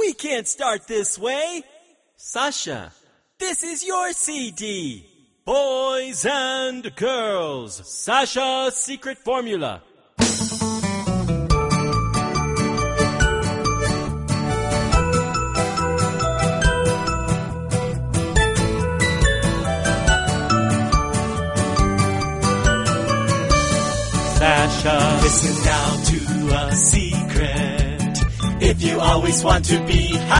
We can't start this way. Sasha, This is your CD. Boys and girls, Sasha's Secret Formula. Sasha, Listen now to a secret. If you always want to be